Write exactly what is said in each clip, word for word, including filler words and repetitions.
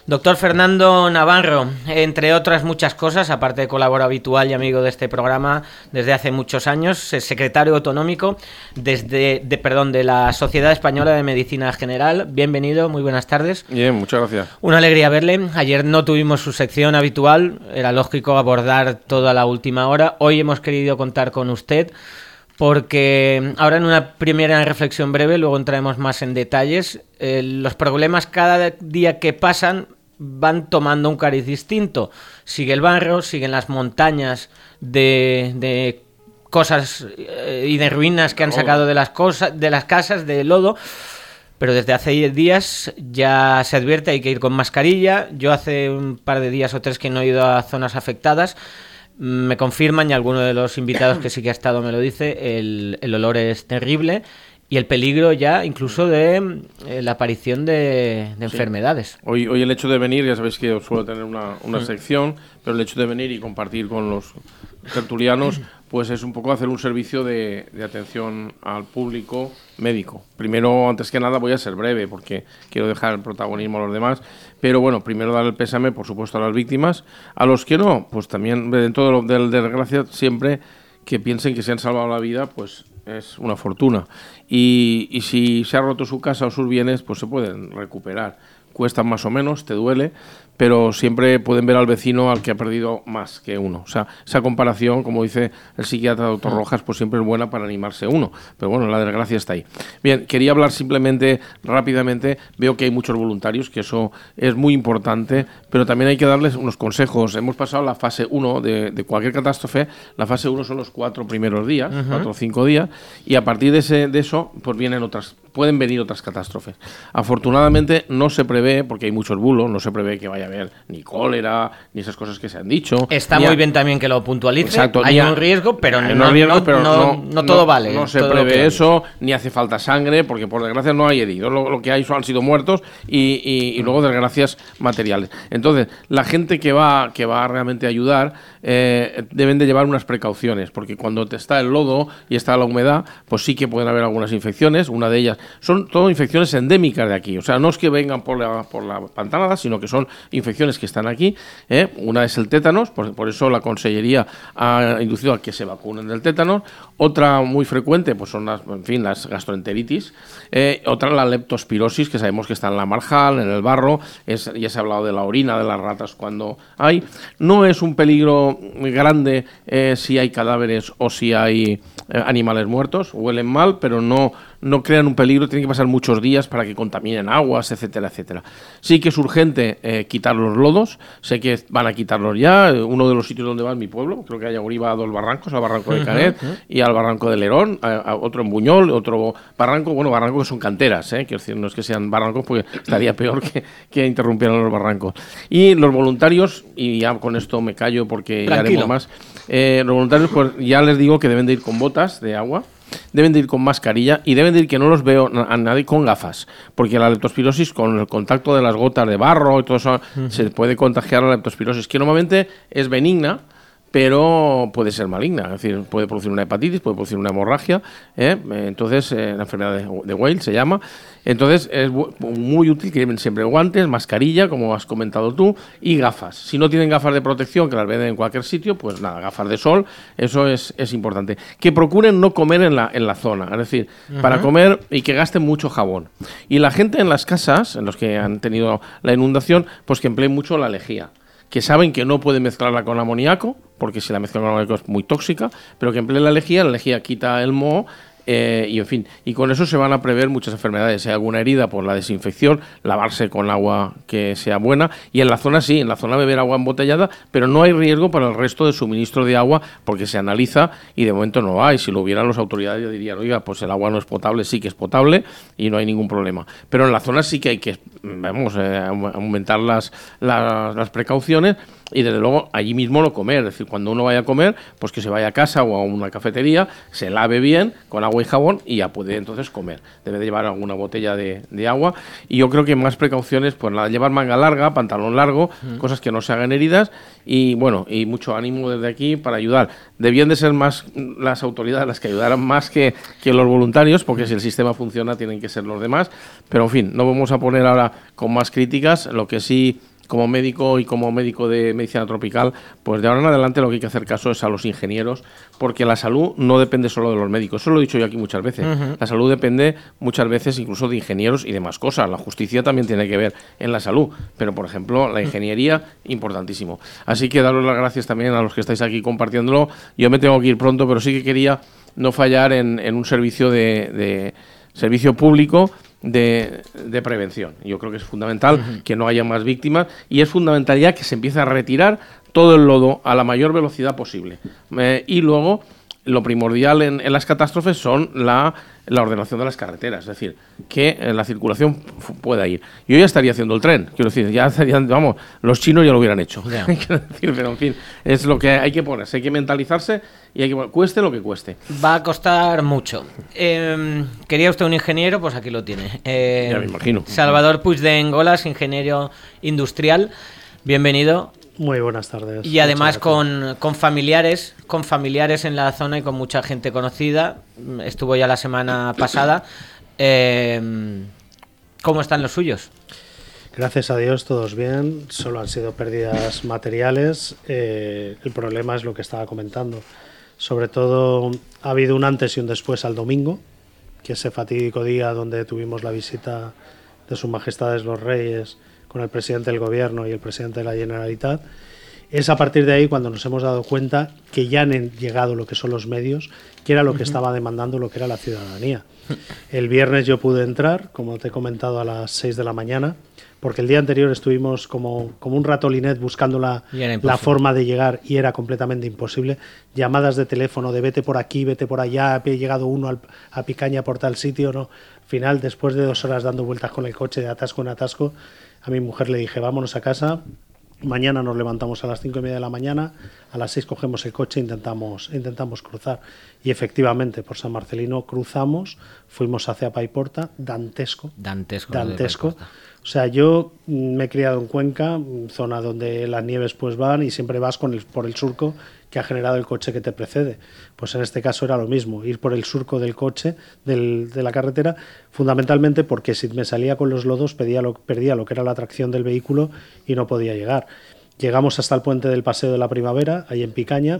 Doctor Fernando Navarro, entre otras muchas cosas, aparte de colaborador habitual y amigo de este programa desde hace muchos años, es secretario autonómico desde, de, perdón, de la Sociedad Española de Medicina General. Bienvenido, muy buenas tardes. Bien, muchas gracias. Una alegría verle. Ayer no tuvimos su sección habitual, era lógico abordar toda la última hora. Hoy hemos querido contar con usted, porque ahora en una primera reflexión breve, luego entraremos más en detalles, eh, los problemas cada día que pasan van tomando un cariz distinto. Sigue el barro, siguen las montañas de, de cosas eh, y de ruinas que han sacado de las cosas, de las casas, de lodo. Pero desde hace días ya se advierte, hay que ir con mascarilla. Yo hace un par de días o tres que no he ido a zonas afectadas. Me confirman, y alguno de los invitados que sí que ha estado me lo dice, el, el olor es terrible. Y el peligro ya incluso de eh, la aparición de, de sí. enfermedades. Hoy, hoy el hecho de venir, ya sabéis que suelo tener una, una sí. sección, pero el hecho de venir y compartir con los tertulianos, pues es un poco hacer un servicio de, de atención al público médico. Primero, antes que nada, voy a ser breve porque quiero dejar el protagonismo a los demás, pero bueno, primero dar el pésame, por supuesto, a las víctimas. A los que no, pues también dentro de, lo, de, de desgracia, siempre que piensen que se han salvado la vida, pues es una fortuna. Y, y si se ha roto su casa o sus bienes, pues se pueden recuperar. Cuestan más o menos, te duele, pero siempre pueden ver al vecino al que ha perdido más que uno. O sea, esa comparación, como dice el psiquiatra doctor Rojas, pues siempre es buena para animarse uno. Pero bueno, la desgracia está ahí. Bien, quería hablar simplemente, rápidamente, veo que hay muchos voluntarios, que eso es muy importante, pero también hay que darles unos consejos. Hemos pasado la fase uno de, de cualquier catástrofe. La fase uno son los cuatro primeros días, uh-huh. cuatro o cinco días, y a partir de, ese, de eso, pues vienen otras, pueden venir otras catástrofes. Afortunadamente no se prevé, porque hay muchos bulos, no se prevé que vaya a haber ni cólera, ni esas cosas que se han dicho. Está muy a... bien también que lo puntualice. Exacto, hay a... un riesgo, pero, no, no, riesgo, pero no, no, no todo no, vale. No se prevé eso, ni hace falta sangre, porque por desgracia no hay heridos. Lo, lo que hay son, han sido muertos y, y, y luego desgracias materiales. Entonces, la gente que va, que va realmente a ayudar eh, deben de llevar unas precauciones, porque cuando te está el lodo y está la humedad, pues sí que pueden haber algunas infecciones. Una de ellas son todo infecciones endémicas de aquí. O sea, no es que vengan por la, por la pantanada, sino que son infecciones que están aquí. ¿eh? Una es el tétanos, por, por eso la Consellería ha inducido a que se vacunen del tétanos. Otra muy frecuente, pues son las, en fin, las gastroenteritis. Eh, otra la leptospirosis, que sabemos que está en la marjal, en el barro. Es, ya se ha hablado de la orina de las ratas cuando hay. No es un peligro muy grande eh, si hay cadáveres o si hay eh, animales muertos. Huelen mal, pero no... no crean un peligro, tienen que pasar muchos días para que contaminen aguas, etcétera, etcétera. Sí que es urgente eh, quitar los lodos, sé que van a quitarlos ya. Uno de los sitios donde va es mi pueblo, creo que Ayagurí va a dos barrancos, al barranco de Canet uh-huh, uh-huh. y al barranco de Lerón, a, a otro en Buñol, otro barranco, bueno, barrancos que son canteras, ¿eh? Quiero decir, no es que sean barrancos porque estaría peor que, que interrumpieran los barrancos. Y los voluntarios, y ya con esto me callo porque Tranquilo. ya haremos más, eh, los voluntarios pues ya les digo que deben de ir con botas de agua, deben de ir con mascarilla y deben de ir, que no los veo a nadie, con gafas, porque la leptospirosis, con el contacto de las gotas de barro y todo eso, uh-huh. se puede contagiar la leptospirosis, que normalmente es benigna, pero puede ser maligna, es decir, puede producir una hepatitis, puede producir una hemorragia, ¿eh? Entonces, eh, la enfermedad de, de Weil se llama. Entonces, es muy útil que lleven siempre guantes, mascarilla, como has comentado tú, y gafas. Si no tienen gafas de protección, que las venden en cualquier sitio, pues nada, gafas de sol, eso es, es importante. Que procuren no comer en la, en la zona, es decir, uh-huh. para comer y que gasten mucho jabón. Y la gente en las casas, en los que han tenido la inundación, pues que empleen mucho la lejía, que saben que no pueden mezclarla con amoníaco, porque si la mezclan con amoníaco es muy tóxica, pero que empleen la lejía, la lejía quita el moho, eh, y en fin, y con eso se van a prever muchas enfermedades. Si hay alguna herida, por la desinfección, lavarse con agua que sea buena, y en la zona sí, en la zona beber agua embotellada, pero no hay riesgo para el resto de suministro de agua, porque se analiza y de momento no hay. Si lo hubieran las autoridades ya dirían, oiga, pues el agua no es potable, sí que es potable y no hay ningún problema. Pero en la zona sí que hay que, vamos, eh, aumentar las, las, las precauciones. Y desde luego allí mismo lo comer, es decir, cuando uno vaya a comer, pues que se vaya a casa o a una cafetería, se lave bien con agua y jabón y ya puede entonces comer. Debe de llevar alguna botella de, de agua, y yo creo que más precauciones, pues nada, llevar manga larga, pantalón largo, mm. cosas que no se hagan heridas, y bueno, y mucho ánimo desde aquí para ayudar. Debían de ser más las autoridades las que ayudaran más que, que los voluntarios, porque si el sistema funciona tienen que ser los demás, pero en fin, no vamos a poner ahora con más críticas. Lo que sí como médico y como médico de medicina tropical, pues de ahora en adelante lo que hay que hacer caso es a los ingenieros, porque la salud no depende solo de los médicos. Eso lo he dicho yo aquí muchas veces. Uh-huh. La salud depende muchas veces incluso de ingenieros y demás cosas. La justicia también tiene que ver en la salud, pero por ejemplo la ingeniería, importantísimo. Así que daros las gracias también a los que estáis aquí compartiéndolo. Yo me tengo que ir pronto, pero sí que quería no fallar en, en un servicio de, de servicio público De, de prevención. Yo creo que es fundamental uh-huh. que no haya más víctimas y es fundamental ya que se empiece a retirar todo el lodo a la mayor velocidad posible. Eh, y luego, lo primordial en, en las catástrofes son la, la ordenación de las carreteras, es decir, que eh, la circulación f- pueda ir. Yo ya estaría haciendo el tren, quiero decir, ya estarían, vamos, los chinos ya lo hubieran hecho. Yeah. Quiero decir, pero en fin, es lo que hay que ponerse, hay que mentalizarse y hay que cueste lo que cueste. Va a costar mucho. Eh, ¿Quería usted un ingeniero? Pues aquí lo tiene. Eh, ya me imagino. Salvador Puig de Engolas, ingeniero industrial. Bienvenido. Muy buenas tardes. Y además con, con familiares, con familiares en la zona y con mucha gente conocida. Estuvo ya la semana pasada. Eh, ¿Cómo están los suyos? Gracias a Dios, todos bien. Solo han sido pérdidas materiales. Eh, el problema es lo que estaba comentando. Sobre todo ha habido un antes y un después al domingo, que ese fatídico día donde tuvimos la visita de sus majestades los reyes con el presidente del gobierno y el presidente de la Generalitat. Es a partir de ahí cuando nos hemos dado cuenta que ya han llegado lo que son los medios, que era lo que uh-huh. estaba demandando lo que era la ciudadanía. El viernes yo pude entrar, como te he comentado, a las seis de la mañana, porque el día anterior estuvimos como, como un ratolinet buscando la, la forma de llegar y era completamente imposible. Llamadas de teléfono de vete por aquí, vete por allá, he llegado uno al, a Picaña por tal sitio, no. Al final, después de dos horas dando vueltas con el coche de atasco en atasco, a mi mujer le dije, vámonos a casa, mañana nos levantamos a las cinco y media de la mañana, a las seis cogemos el coche e intentamos, intentamos cruzar. Y efectivamente, por San Marcelino cruzamos, fuimos hacia Paiporta, dantesco. Dantesco. Dantesco. O sea, yo me he criado en Cuenca, zona donde las nieves pues van y siempre vas con el, por el surco que ha generado el coche que te precede. Pues en este caso era lo mismo, ir por el surco del coche, del, de la carretera, fundamentalmente porque si me salía con los lodos perdía lo, perdía lo que era la tracción del vehículo y no podía llegar. Llegamos hasta el puente del Paseo de la Primavera, ahí en Picaña,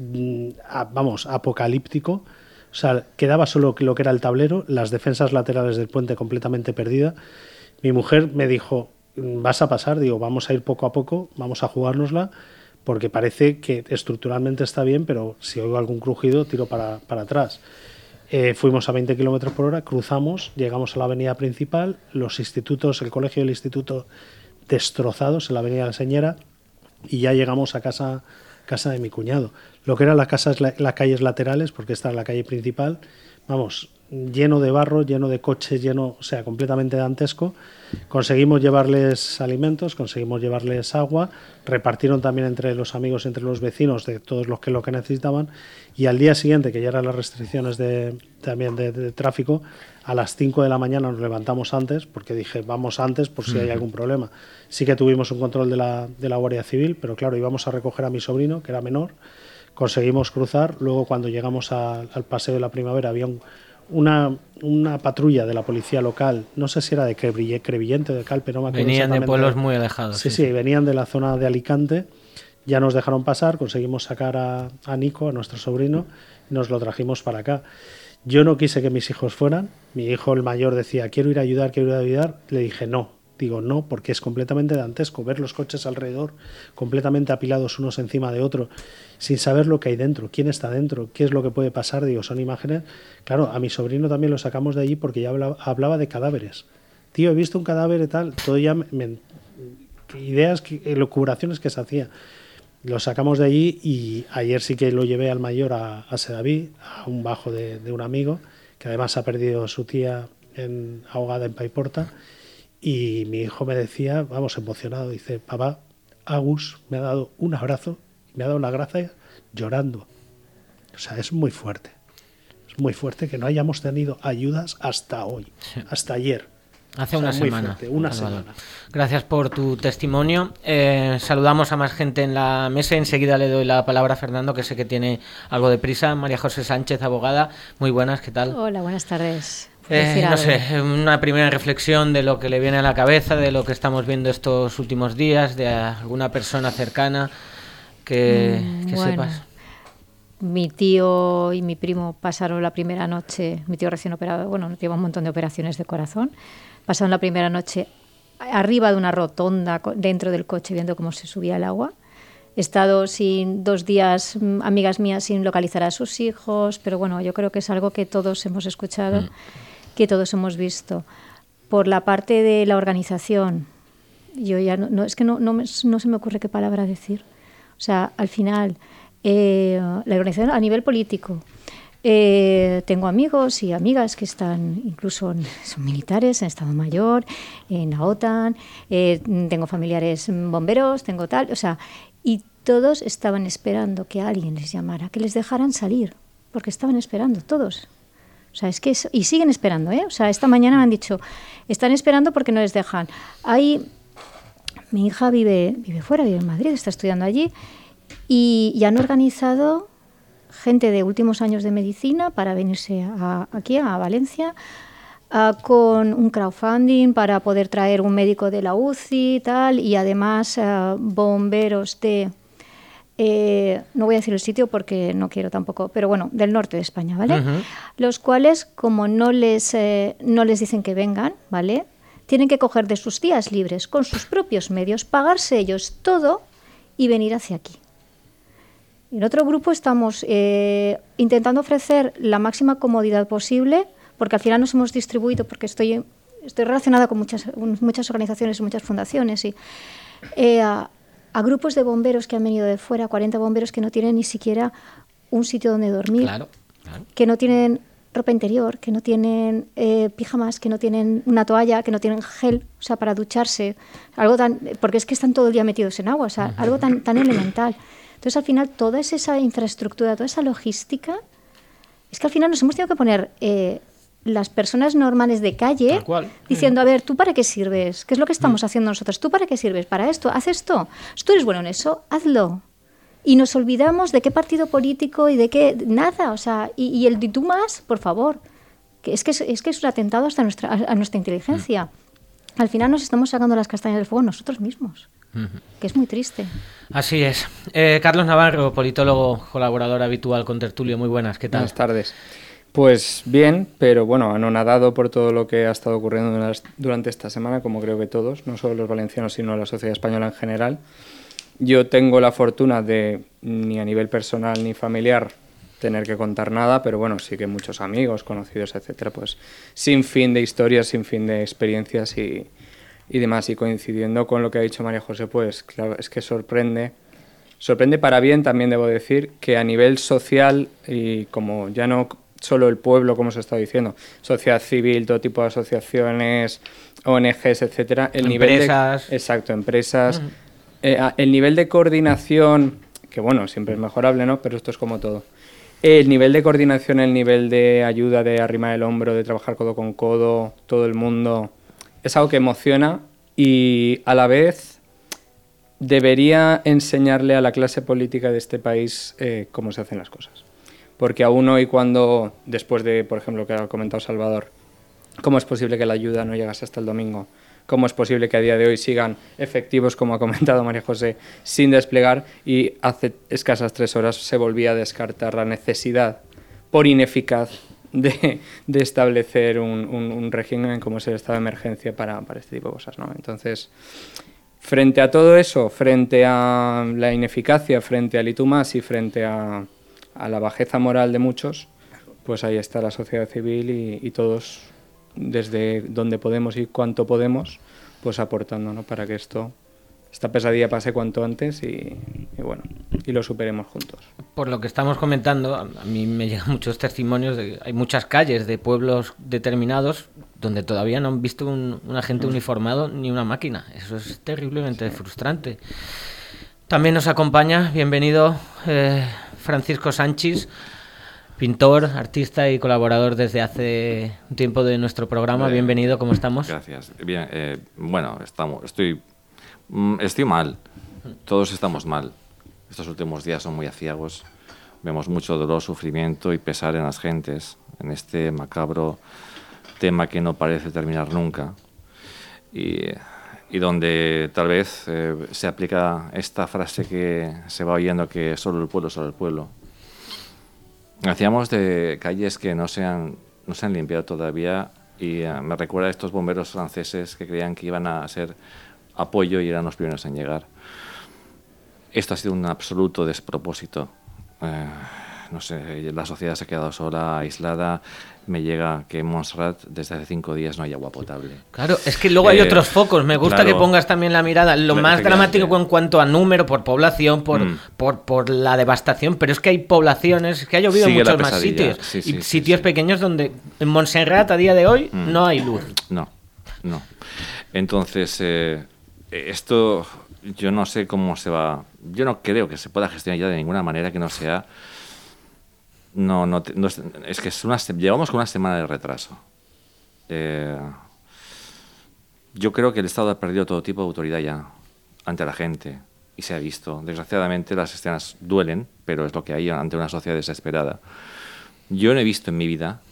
a, vamos, apocalíptico. O sea, quedaba solo lo que era el tablero, las defensas laterales del puente completamente perdidas. Mi mujer me dijo, vas a pasar, digo, vamos a ir poco a poco, vamos a jugárnosla, porque parece que estructuralmente está bien, pero si oigo algún crujido, tiro para, para atrás. Eh, fuimos a veinte kilómetros por hora, cruzamos, llegamos a la avenida principal, los institutos, el colegio y el instituto destrozados en la avenida La Señera, y ya llegamos a casa, casa de mi cuñado. Lo que eran las casas, la, las calles laterales, porque esta es la calle principal, vamos, lleno de barro, lleno de coches, lleno, o sea, completamente dantesco. Conseguimos llevarles alimentos, conseguimos llevarles agua, repartieron también entre los amigos, entre los vecinos, de todos los que lo que necesitaban, y al día siguiente, que ya eran las restricciones de, también de, de, de tráfico, a las cinco de la mañana nos levantamos antes, porque dije, vamos antes por si hay algún problema. Sí que tuvimos un control de la, de la Guardia Civil, pero claro, íbamos a recoger a mi sobrino, que era menor, conseguimos cruzar, luego cuando llegamos a, al Paseo de la Primavera había un Una, una patrulla de la policía local, no sé si era de Crevillente o de Calpe, no me acuerdo. Venían de pueblos muy alejados. Sí, sí, sí, venían de la zona de Alicante, ya nos dejaron pasar, conseguimos sacar a, a Nico, a nuestro sobrino, y nos lo trajimos para acá. Yo no quise que mis hijos fueran, mi hijo el mayor decía, quiero ir a ayudar, quiero ir a ayudar, le dije no. Digo, no, porque es completamente dantesco ver los coches alrededor, completamente apilados unos encima de otros, sin saber lo que hay dentro, quién está dentro, qué es lo que puede pasar. Digo, son imágenes. Claro, a mi sobrino también lo sacamos de allí porque ya hablaba, hablaba de cadáveres. Tío, he visto un cadáver y tal, todo ya me, me, ideas, locuraciones que se hacía. Lo sacamos de allí y ayer sí que lo llevé al mayor a, a Sedaví, a un bajo de, de un amigo, que además ha perdido su tía en, ahogada en Paiporta. Y mi hijo me decía, vamos, emocionado, dice, papá, Agus me ha dado un abrazo, me ha dado la gracia llorando. O sea, es muy fuerte. Es muy fuerte que no hayamos tenido ayudas hasta hoy, sí. hasta ayer. Hace o sea, una semana. Fuerte, una semana. Gracias por tu testimonio. Eh, saludamos a más gente en la mesa. Enseguida le doy la palabra a Fernando, que sé que tiene algo de prisa. María José Sánchez, abogada. Muy buenas, ¿qué tal? Hola, buenas tardes. Eh, no sé, una primera reflexión de lo que le viene a la cabeza, de lo que estamos viendo estos últimos días, de alguna persona cercana que, mm, que bueno, sepas. Mi tío y mi primo pasaron la primera noche, mi tío recién operado, bueno, lleva un montón de operaciones de corazón, pasaron la primera noche arriba de una rotonda dentro del coche viendo cómo se subía el agua. He estado sin dos días, amigas mías, sin localizar a sus hijos, pero bueno, yo creo que es algo que todos hemos escuchado, mm. que todos hemos visto. Por la parte de la organización, yo ya no, no es que no, no, me, no se me ocurre qué palabra decir. O sea, al final, eh, la organización a nivel político. Eh, tengo amigos y amigas que están, incluso son militares en Estado Mayor, en la OTAN, eh, tengo familiares bomberos, tengo tal, o sea, y todos estaban esperando que alguien les llamara, que les dejaran salir, porque estaban esperando, todos. O sea, es que es, y siguen esperando, ¿eh? O sea, esta mañana me han dicho, están esperando porque no les dejan. Hay, mi hija vive, vive fuera, vive en Madrid, está estudiando allí, y, y han organizado gente de últimos años de medicina para venirse a, aquí a Valencia uh, con un crowdfunding para poder traer un médico de la U C I y tal, y además uh, bomberos de, eh, no voy a decir el sitio porque no quiero tampoco, pero bueno, del norte de España, ¿vale? Uh-huh. Los cuales, como no les, eh, no les dicen que vengan, ¿vale? Tienen que coger de sus días libres con sus propios medios, pagarse ellos todo y venir hacia aquí. En otro grupo estamos eh, intentando ofrecer la máxima comodidad posible, porque al final nos hemos distribuido, porque estoy, estoy relacionada con muchas, muchas organizaciones y muchas fundaciones, y, eh, a, a grupos de bomberos que han venido de fuera, cuarenta bomberos que no tienen ni siquiera un sitio donde dormir, claro, claro. que no tienen ropa interior, que no tienen eh, pijamas, que no tienen una toalla, que no tienen gel, o sea, para ducharse, algo tan, porque es que están todo el día metidos en agua, o sea, uh-huh. algo tan, tan elemental. Entonces, al final, toda esa infraestructura, toda esa logística, es que al final nos hemos tenido que poner eh, las personas normales de calle diciendo, a ver, ¿tú para qué sirves? ¿Qué es lo que estamos mm. haciendo nosotros? ¿Tú para qué sirves? ¿Para esto? ¿Haz esto? ¿Tú eres bueno en eso? Hazlo. Y nos olvidamos de qué partido político y de qué... Nada, o sea, y, y el de tú más, por favor. Que es, que es, es que es un atentado hasta nuestra, a, a nuestra inteligencia. Mm. Al final nos estamos sacando las castañas del fuego nosotros mismos. Que es muy triste. Así es. Eh, Carlos Navarro, politólogo, colaborador habitual con Tertulio. Muy buenas, ¿qué tal? Buenas tardes. Pues bien, pero bueno, anonadado por todo lo que ha estado ocurriendo durante esta semana, como creo que todos, no solo los valencianos, sino la sociedad española en general. Yo tengo la fortuna de, ni a nivel personal ni familiar, tener que contar nada, pero bueno, sí que muchos amigos, conocidos, etcétera, pues sin fin de historias, sin fin de experiencias y... y demás, y coincidiendo con lo que ha dicho María José, pues claro, es que sorprende, sorprende para bien, también debo decir, que a nivel social, y como ya no solo el pueblo, como se está diciendo, sociedad civil, todo tipo de asociaciones, O N Ges, etcétera, el empresas. nivel de, exacto, empresas, uh-huh. eh, el nivel de coordinación, que bueno, siempre es mejorable, ¿no? Pero esto es como todo. El nivel de coordinación, el nivel de ayuda, de arrimar el hombro, de trabajar codo con codo, todo el mundo... es algo que emociona y a la vez debería enseñarle a la clase política de este país eh, cómo se hacen las cosas. Porque aún hoy cuando, después de, por ejemplo, lo que ha comentado Salvador, ¿cómo es posible que la ayuda no llegase hasta el domingo? ¿Cómo es posible que a día de hoy sigan efectivos, como ha comentado María José, sin desplegar? Y hace escasas tres horas se volvía a descartar la necesidad por ineficaz De, de establecer un, un, un régimen como es el estado de emergencia para, para este tipo de cosas, ¿no? Entonces, frente a todo eso, frente a la ineficacia, frente al y tú más y frente a, a la bajeza moral de muchos, pues ahí está la sociedad civil y, y todos, desde donde podemos y cuanto podemos, pues aportando, ¿no? Para que esto... esta pesadilla pase cuanto antes y, y bueno, y lo superemos juntos. Por lo que estamos comentando, a mí me llegan muchos testimonios de que hay muchas calles de pueblos determinados donde todavía no han visto un, un agente mm. uniformado ni una máquina. Eso es terriblemente sí. frustrante. También nos acompaña, bienvenido, eh, Francisco Sánchez, pintor, artista y colaborador desde hace un tiempo de nuestro programa. Bien, bienvenido, ¿cómo estamos? Gracias. Bien, eh, bueno, estamos, estoy... Estoy mal, todos estamos mal. Estos últimos días son muy aciagos. Vemos mucho dolor, sufrimiento y pesar en las gentes, en este macabro tema que no parece terminar nunca y, y donde tal vez eh, se aplica esta frase que se va oyendo, que solo el pueblo, solo el pueblo. Hacíamos de calles que no se han, no se han limpiado todavía y uh, me recuerda a estos bomberos franceses que creían que iban a ser apoyo y eran los primeros en llegar. Esto ha sido un absoluto despropósito. Eh, no sé, la sociedad se ha quedado sola, aislada. Me llega que en Montserrat desde hace cinco días no hay agua potable. Claro, es que luego hay Eh, otros focos. Me gusta claro. que pongas también la mirada. Lo Claro, más efectivamente. dramático en cuanto a número, por población, por, Mm. por, por la devastación. Pero es que hay poblaciones, que ha llovido en Sigue la muchos más pesadilla. sitios. Sí, sí, y sí, sitios sí. pequeños donde en Montserrat a día de hoy Mm. no hay luz. No, no. Entonces, eh, esto yo no sé cómo se va... Yo no creo que se pueda gestionar ya de ninguna manera que no sea... No, no, te- no es, es que es una, se- llevamos con una semana de retraso. Eh, yo creo que el Estado ha perdido todo tipo de autoridad ya ante la gente y se ha visto. Desgraciadamente las escenas duelen, pero es lo que hay ante una sociedad desesperada. Yo no he visto en mi vida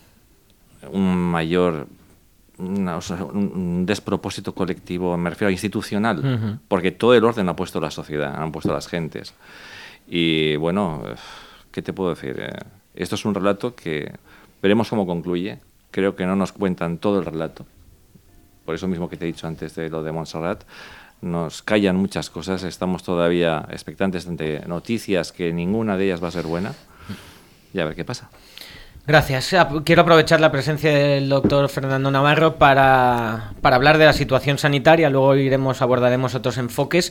un mayor una- o sea, un, un despropósito colectivo, me refiero a institucional, Ujú. porque todo el orden lo ha puesto la sociedad, han puesto las gentes. Y bueno, eh, ¿qué te puedo decir? Eh, esto es un relato que veremos cómo concluye. Creo que no nos cuentan todo el relato. Por eso mismo que te he dicho antes de lo de Montserrat, nos callan muchas cosas, estamos todavía expectantes ante noticias que ninguna de ellas va a ser buena. Y a ver qué pasa. Gracias. Ap- Quiero aprovechar la presencia del doctor Fernando Navarro para, para hablar de la situación sanitaria. Luego iremos, abordaremos otros enfoques,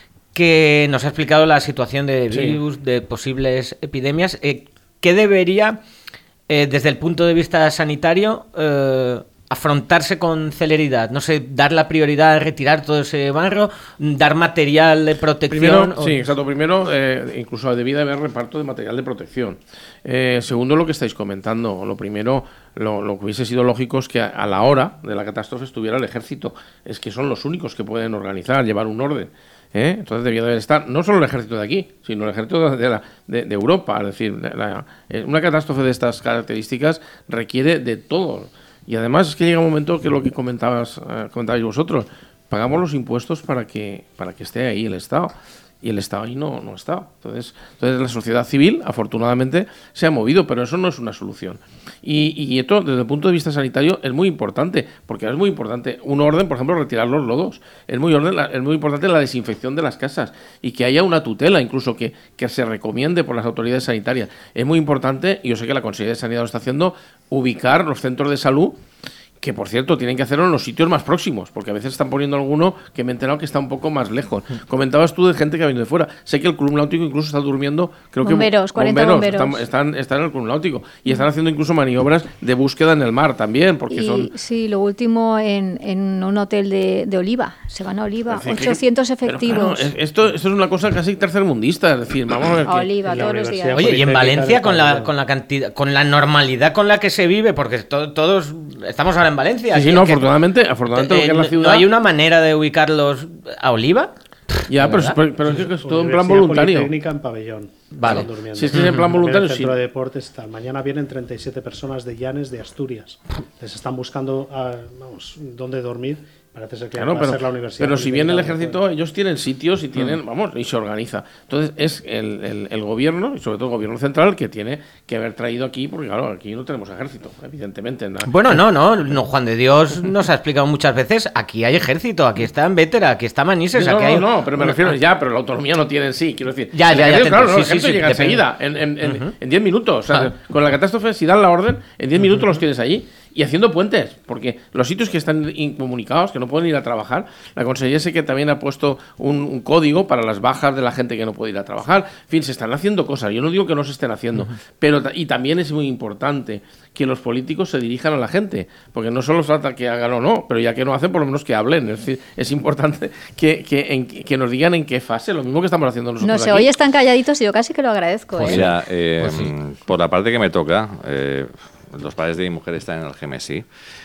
que nos ha explicado la situación de Sí. virus, de posibles epidemias. Eh, ¿Qué debería, eh, desde el punto de vista sanitario, eh, afrontarse con celeridad? No sé, dar la prioridad a retirar todo ese barro, dar material de protección. Primero, o- sí, exacto. Primero, eh, incluso debía haber reparto de material de protección. Eh, segundo, lo que estáis comentando. Lo primero, lo, lo que hubiese sido lógico es que a, a la hora de la catástrofe estuviera el ejército. Es que son los únicos que pueden organizar, llevar un orden. ¿eh? Entonces debía de estar no solo el ejército de aquí, sino el ejército de, la, de, de Europa. Es decir, la- eh, una catástrofe de estas características requiere de todo. Y además es que llega un momento que lo que comentabas, eh, comentabais vosotros, pagamos los impuestos para que, para que esté ahí el Estado. Y el Estado ahí no, no está. Entonces, entonces la sociedad civil, afortunadamente, se ha movido, pero eso no es una solución. Y, y esto, desde el punto de vista sanitario, es muy importante, porque es muy importante un orden, por ejemplo, retirar los lodos. Es muy, orden, es muy importante la desinfección de las casas y que haya una tutela, incluso que, que se recomiende por las autoridades sanitarias. Es muy importante, y yo sé que la Consejería de Sanidad lo está haciendo, ubicar los centros de salud, que por cierto tienen que hacerlo en los sitios más próximos, porque a veces están poniendo alguno que me he enterado que está un poco más lejos. Comentabas tú de gente que ha venido de fuera. Sé que el Club Náutico incluso está durmiendo, creo Bomberos, que cuarenta bomberos. Están, están, están en el Club Náutico y están haciendo incluso maniobras de búsqueda en el mar también, porque Y, son... sí, lo último en, en un hotel de, de Oliva. Se van a Oliva. Es decir, que- ochocientos pero efectivos. claro, es- esto, esto es una cosa casi tercermundista, es decir, vamos a ver A que- Oliva, en la todos los universidad. días. Oye, y en Politécnica Valencia de con la, Pabellón. con la cantidad, con la normalidad con la que se vive, porque to- todos estamos ahora en Valencia. Sí, sí, así no, que- afortunadamente, afortunadamente lo que Eh, es la ¿no- ciudad... ¿No hay una manera de ubicarlos a Oliva? Ya, pero, ¿verdad? pero, pero es que es todo en plan Universidad voluntario. Politécnica en Pabellón. Vale. Están durmiendo. Si es que es en plan También voluntario, el sí. centro de deportes está. Mañana vienen treinta y siete personas de Llanes de Asturias. Les están buscando, ah, vamos, dónde dormir. Parece ser que Claro, va a pero, ser la universidad. pero si viene el Politécnica, ejército, bueno. ellos tienen sitios y tienen, vamos, y se organiza. Entonces es el, el, el gobierno, y sobre todo el gobierno central, que tiene que haber traído aquí, porque claro, aquí no tenemos ejército, evidentemente. na- Bueno, no, no, no, Juan de Dios nos ha explicado muchas veces, aquí hay ejército, aquí está en Vétera, aquí está Manises, no, aquí no, hay... no, pero me refiero ya, pero la autonomía no tiene en sí, quiero decir. Ya, el ya, ya ejército, te claro, entiendo. no, el Sí, ejército sí, sí, llega depende. enseguida, en, en, en, Ujú. en diez minutos. O sea, Ah. con la catástrofe, si dan la orden, en diez minutos los tienes allí. Y haciendo puentes, porque los sitios que están incomunicados, que no pueden ir a trabajar, la Consejería sé que también ha puesto un, un código para las bajas de la gente que no puede ir a trabajar. En fin, se están haciendo cosas. Yo no digo que no se estén haciendo, pero ta- y también es muy importante que los políticos se dirijan a la gente, porque no solo se trata que hagan o no, pero ya que no hacen, por lo menos que hablen. Es decir, es importante que, que, en- que nos digan en qué fase, lo mismo que estamos haciendo nosotros No sé, aquí. hoy están calladitos y yo casi que lo agradezco. Pues ¿eh? mira, eh, Pues sí. por la parte que me toca, eh, los padres de mi mujer están en el G M S I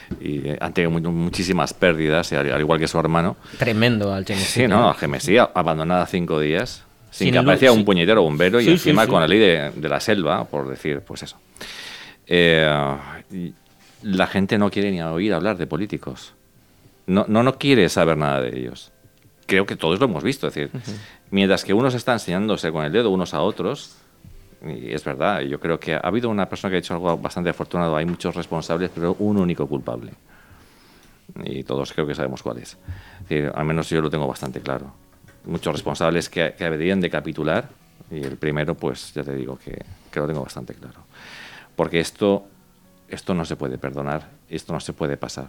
y eh, han tenido mu- muchísimas pérdidas, y al, al igual que su hermano. Tremendo al Chenis. Sí, ¿no? El G M S I a- abandonada cinco días, sin, Sin que luz, aparecía sí. un puñetero bombero y Sí, sí, encima sí. con la ley de, de la selva, por decir, pues eso. Eh, y la gente no quiere ni oír hablar de políticos. No, no, no quiere saber nada de ellos. Creo que todos lo hemos visto. Es decir, uh-huh. mientras que unos están enseñándose con el dedo unos a otros, y es verdad, yo creo que ha habido una persona que ha hecho algo bastante afortunado. Hay muchos responsables, pero un único culpable. Y todos creo que sabemos cuál es. Es decir, al menos yo lo tengo bastante claro. Muchos responsables que, que deberían de capitular, y el primero, pues ya te digo que, que lo tengo bastante claro. Porque esto, esto no se puede perdonar, esto no se puede pasar.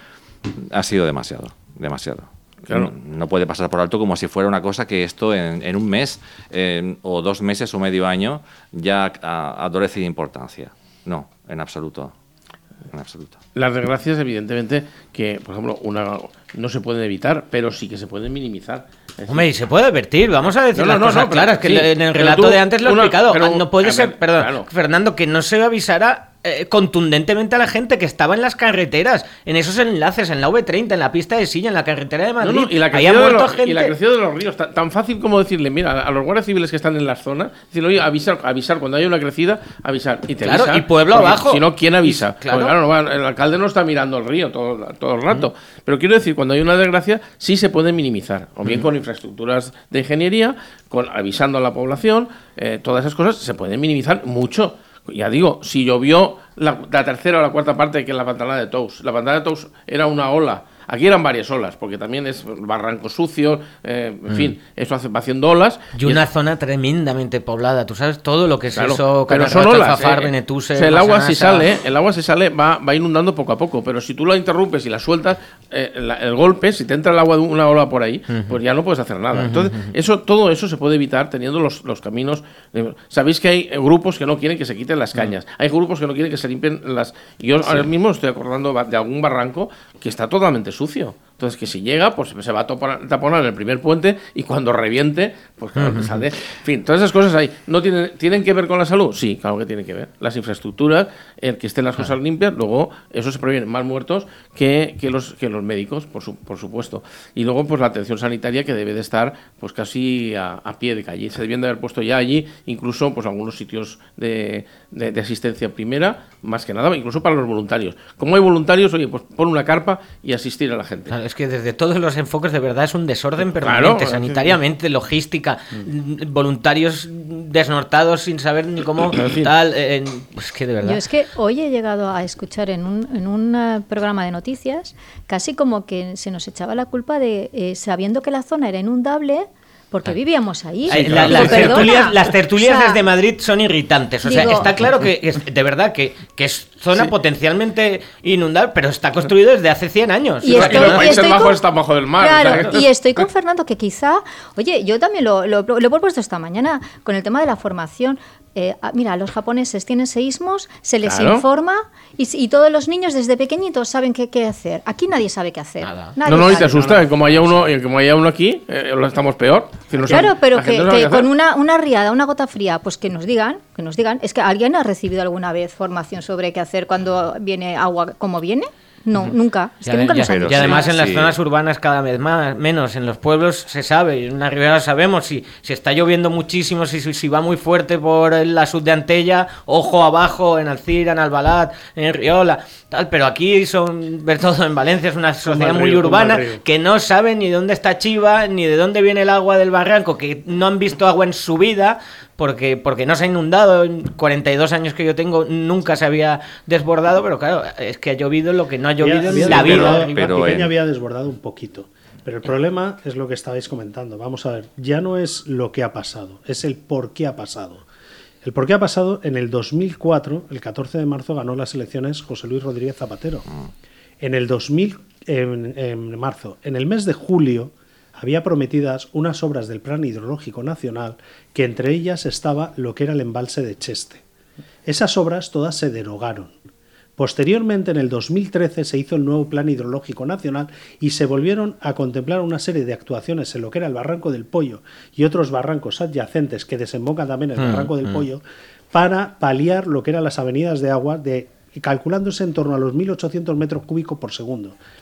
Ha sido demasiado, demasiado. Claro. No puede pasar por alto como si fuera una cosa que esto en, en un mes eh, o dos meses o medio año ya a, adolece de importancia. No, en absoluto. En absoluto. Las desgracias, evidentemente, que, por ejemplo, una no se pueden evitar, pero sí que se pueden minimizar. Decir, hombre, y se puede advertir, vamos a decir no, las no, cosas no, claras, que sí, en el relato tú, de antes lo he una, explicado. pero, no puede ser, ver, perdón, claro. Fernando, que no se avisara eh, contundentemente a la gente que estaba en las carreteras, en esos enlaces, en la V treinta, en la pista de Silla, en la carretera de Madrid. No, no, y, la Había muerto de los, gente. y la crecida de los ríos, tan, tan fácil como decirle, mira, a los guardias civiles que están en las zonas, decirle, oye, avisar, avisar, cuando haya una crecida, avisar. Y te claro, avisa, y pueblo abajo. Si no, ¿quién avisa? Y, claro. Pues, claro, no va, el alcalde no está mirando el río todo, todo el rato. Mm. Pero quiero decir, cuando hay una desgracia, sí se puede minimizar, o bien mm. con infraestructuras de ingeniería, con avisando a la población, eh, todas esas cosas se pueden minimizar mucho. Ya digo, si llovió la, la tercera o la cuarta parte que en la pantana de Tous, la pantana de Tous era una ola. Aquí eran varias olas, porque también es barranco sucio, eh, en mm. fin, eso hace, va haciendo olas. Y, y una es... zona tremendamente poblada, tú sabes todo lo que es claro, eso, pero son olas. Fafar, eh, Benetúser, o sea, el agua si sale, el agua si sale va, va inundando poco a poco, pero si tú la interrumpes y la sueltas, eh, la, el golpe, si te entra el agua de una ola por ahí, uh-huh. pues ya no puedes hacer nada. Uh-huh. Entonces, eso, todo eso se puede evitar teniendo los, los caminos. Eh, Sabéis que hay grupos que no quieren que se quiten las cañas, uh-huh. hay grupos que no quieren que se limpien las. Yo sí. ahora mismo estoy acordando de algún barranco que está totalmente sucio. Entonces, que si llega, pues se va a taponar en el primer puente y cuando reviente, pues claro que sale. En fin, todas esas cosas ahí. ¿No tienen, ¿Tienen que ver con la salud? Sí, claro que tienen que ver. Las infraestructuras, el que estén las cosas claro. limpias, luego eso se previene más muertos que, que, los, que los médicos, por, su, por supuesto. Y luego, pues la atención sanitaria que debe de estar pues casi a, a pie de calle. Se debían de haber puesto ya allí, incluso pues algunos sitios de, de, de asistencia primera, más que nada, incluso para los voluntarios. Como hay voluntarios, oye, pues pon una carpa y asistir a la gente. Claro, es que desde todos los enfoques de verdad es un desorden permanente, claro, sanitariamente, logística, mm. voluntarios desnortados sin saber ni cómo tal, eh, pues que de verdad. Yo es que hoy he llegado a escuchar en un, en un uh, programa de noticias casi como que se nos echaba la culpa de, eh, sabiendo que la zona era inundable, porque vivíamos ahí. Sí, claro. la, las, tertulias, las tertulias o sea, desde Madrid son irritantes. O digo, sea, está claro que es, de verdad que, que es zona sí. potencialmente inundable, pero está construido desde hace cien años. Y, estoy, y los Países Bajos con, están bajo del mar. Claro, o sea, y estoy con Fernando que quizá, oye, yo también lo, lo, lo he propuesto esta mañana con el tema de la formación. Eh, mira, los japoneses tienen seísmos, se les claro. informa y, y todos los niños desde pequeñitos saben qué, qué hacer. Aquí nadie sabe qué hacer. Nada. Nadie no, no, sabe. y te asusta, no, como haya uno, como haya uno aquí, eh, estamos peor. No claro, sabe, pero que, no que con una, una riada, una gota fría, pues que nos digan, que nos digan, es que alguien ha recibido alguna vez formación sobre qué hacer cuando viene agua como viene. No, uh-huh. nunca. Es que ya, nunca ya, nos han Y además en las sí. zonas urbanas cada vez más, menos. En los pueblos se sabe, en una ribera sabemos si, si está lloviendo muchísimo, si, si va muy fuerte por la sud de Antella, ojo abajo en Alcira, en Albalat, en Riola, tal. Pero aquí son, ver todo en Valencia, es una sociedad muy río, urbana que no sabe ni dónde está Chiva, ni de dónde viene el agua del barranco, que no han visto agua en su vida. Porque, porque no se ha inundado, en cuarenta y dos años que yo tengo nunca se había desbordado, pero claro, es que ha llovido lo que no ha llovido había, en la vida. Pero pequeña había desbordado un poquito, pero el problema es lo que estabais comentando. Vamos a ver, ya no es lo que ha pasado, es el por qué ha pasado. El por qué ha pasado, en el dos mil cuatro, el catorce de marzo, ganó las elecciones José Luis Rodríguez Zapatero. En el dos mil, en, en marzo, en el mes de julio, había prometidas unas obras del Plan Hidrológico Nacional, que entre ellas estaba lo que era el embalse de Cheste. Esas obras todas se derogaron. Posteriormente, en el dos mil trece, se hizo el nuevo Plan Hidrológico Nacional y se volvieron a contemplar una serie de actuaciones en lo que era el Barranco del Pollo y otros barrancos adyacentes que desembocan también en el mm, Barranco del mm. Pollo, para paliar lo que eran las avenidas de agua, de, calculándose en torno a los mil ochocientos metros cúbicos por segundo.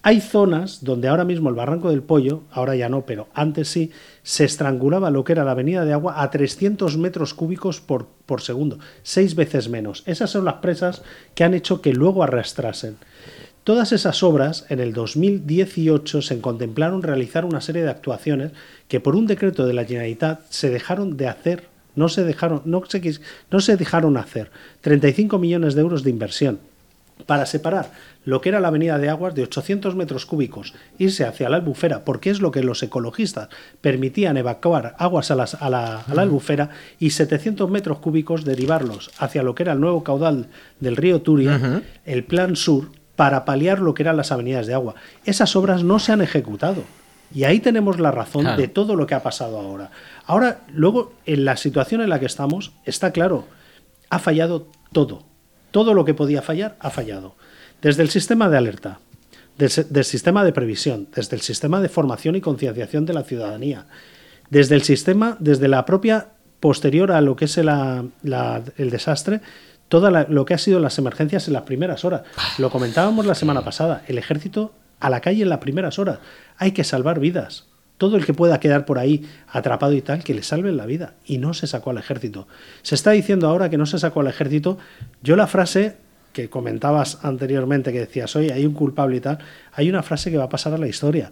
Hay zonas donde ahora mismo el Barranco del Pollo, ahora ya no, pero antes sí, se estrangulaba lo que era la avenida de agua a trescientos metros cúbicos por, por segundo, seis veces menos. Esas son las presas que han hecho que luego arrastrasen. Todas esas obras, en el dos mil dieciocho, se contemplaron realizar una serie de actuaciones que por un decreto de la Generalitat se dejaron de hacer, no se dejaron, no se, quis, no se dejaron hacer. treinta y cinco millones de euros de inversión para separar lo que era la avenida de Aguas de ochocientos metros cúbicos, irse hacia la Albufera, porque es lo que los ecologistas permitían evacuar aguas a, las, a, la, a la Albufera, y setecientos metros cúbicos derivarlos hacia lo que era el nuevo caudal del río Turia, uh-huh. el Plan Sur, para paliar lo que eran las avenidas de agua. Esas obras no se han ejecutado. Y ahí tenemos la razón claro. de todo lo que ha pasado ahora. Ahora, luego, en la situación en la que estamos, está claro, ha fallado todo. Todo lo que podía fallar ha fallado. Desde el sistema de alerta, desde, del sistema de previsión, desde el sistema de formación y concienciación de la ciudadanía, desde el sistema, desde la propia posterior a lo que es la, la, el desastre, todo lo que ha sido las emergencias en las primeras horas. Lo comentábamos la semana pasada, el ejército a la calle en las primeras horas. Hay que salvar vidas. Todo el que pueda quedar por ahí atrapado y tal, que le salven la vida. Y no se sacó al ejército. Se está diciendo ahora que no se sacó al ejército. Yo la frase que comentabas anteriormente, que decías, oye, hay un culpable y tal, hay una frase que va a pasar a la historia.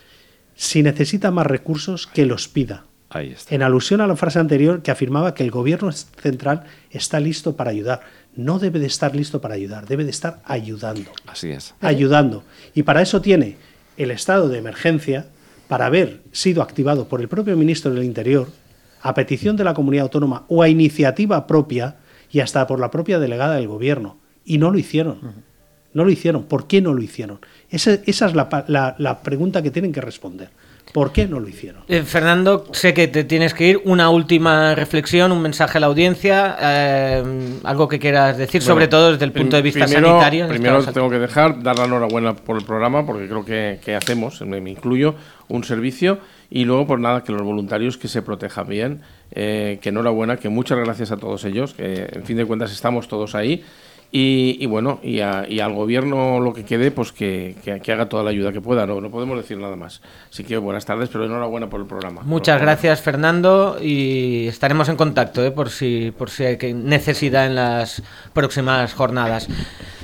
Si necesita más recursos, que los pida. Ahí está. En alusión a la frase anterior que afirmaba que el gobierno central está listo para ayudar. No debe de estar listo para ayudar, debe de estar ayudando. Así es. Ayudando. Y para eso tiene el estado de emergencia, para haber sido activado por el propio ministro del Interior, a petición de la comunidad autónoma o a iniciativa propia, y hasta por la propia delegada del gobierno. Y no lo hicieron. Uh-huh. No lo hicieron. ¿Por qué no lo hicieron? Esa, esa es la, la, la pregunta que tienen que responder. ¿Por qué no lo hicieron? Eh, Fernando, sé que te tienes que ir. Una última reflexión, un mensaje a la audiencia, eh, algo que quieras decir, bueno, sobre todo desde el punto de vista primero, sanitario. Primero te tengo que dejar, dar la enhorabuena por el programa, porque creo que, que hacemos, me, me incluyo, un servicio, y luego, pues nada, que los voluntarios que se protejan bien, eh, que enhorabuena, que muchas gracias a todos ellos, que en fin de cuentas estamos todos ahí. Y, y bueno, y, a, y al gobierno lo que quede, pues que, que, que haga toda la ayuda que pueda, no, no podemos decir nada más. Así que buenas tardes, pero enhorabuena por el programa. Muchas gracias, Fernando, y estaremos en contacto, ¿eh? por si por si hay necesidad en las próximas jornadas.